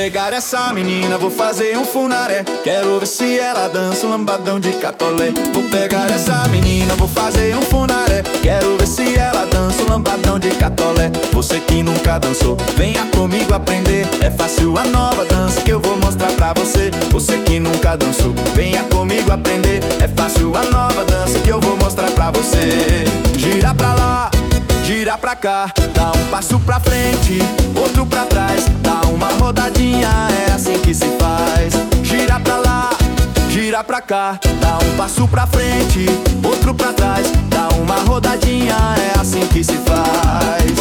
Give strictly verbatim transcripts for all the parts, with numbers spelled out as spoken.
pegar essa menina, vou fazer um funaré. Quero ver se ela dança um lambadão de catolé. Vou pegar essa menina, vou fazer um funaré. Quero ver se ela dança um lambadão de catolé. Você que nunca dançou, venha comigo aprender. É fácil a nova dança que eu vou mostrar pra você. Você que nunca dançou, venha comigo aprender. É fácil a nova dança que eu vou mostrar pra você. Gira pra lá, gira pra cá, dá um passo pra frente, outro pra trás, dá uma rodadinha, é assim que se faz. Gira pra lá, gira pra cá, dá um passo pra frente, outro pra trás, dá uma rodadinha, é assim que se faz.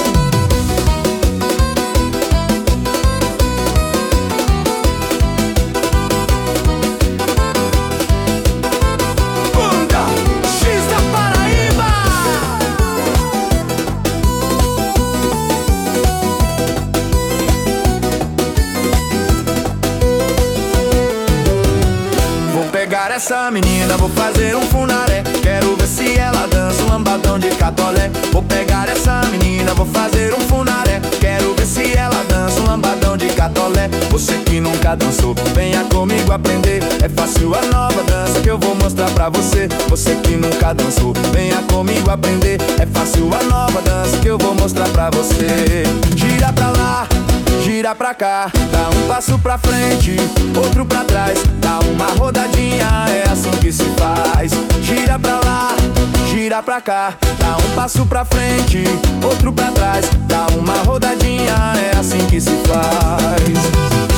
Pegar essa menina, vou fazer um funaré. Quero ver se ela dança um lambadão de catolé. Vou pegar essa menina, vou fazer um funaré. Quero ver se ela dança um lambadão de catolé. Você que nunca dançou, venha comigo aprender. É fácil a nova dança que eu vou mostrar pra você. Você que nunca dançou, venha comigo aprender. É fácil a nova dança que eu vou mostrar pra você. Gira pra lá, gira pra cá, dá um passo pra frente, outro pra trás, dá uma rodadinha, é assim que se faz. Gira pra lá, gira pra cá, dá um passo pra frente, outro pra trás, dá uma rodadinha, é assim que se faz.